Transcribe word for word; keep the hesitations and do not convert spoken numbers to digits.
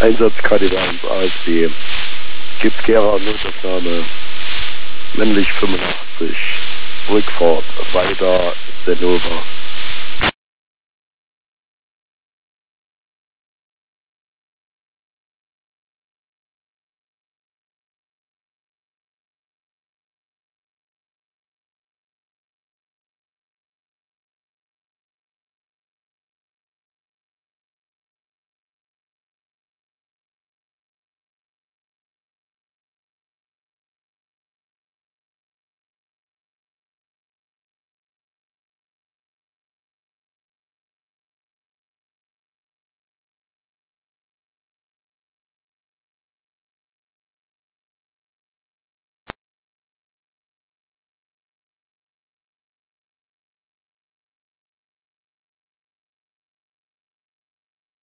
Einsatzkandidat A S B. Gibt Gera Notaufnahme. Männlich fünfundachtzig. Rückfahrt weiter Senova.